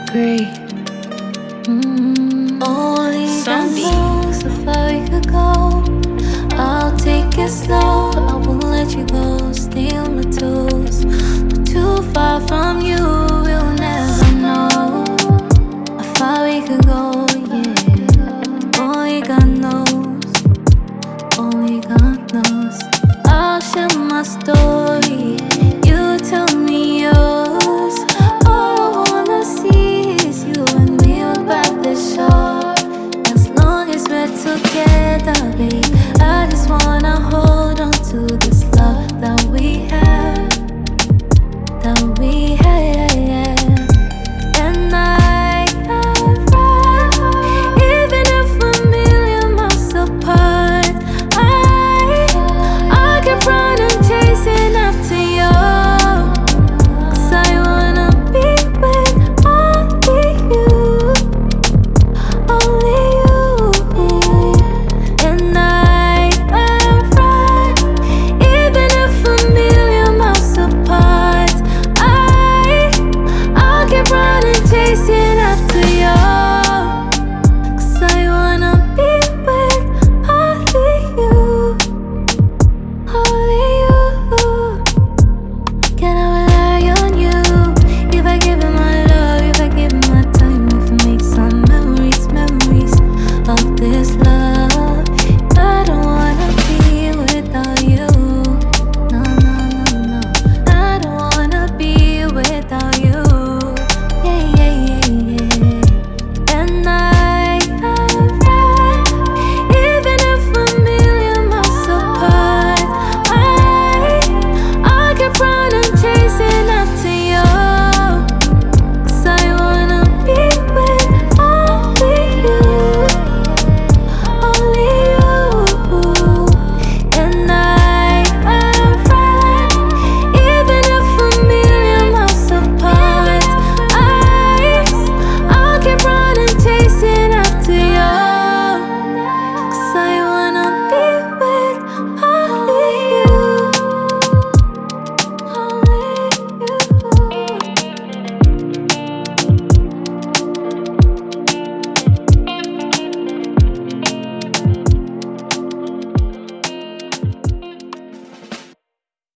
agree. Only God Zombie. knows how far we could go. I'll take it slow, I won't let you go. Stay on my toes. But too far from you, we'll never know how far we could go, yeah. Only God knows, only God knows. I'll share my story.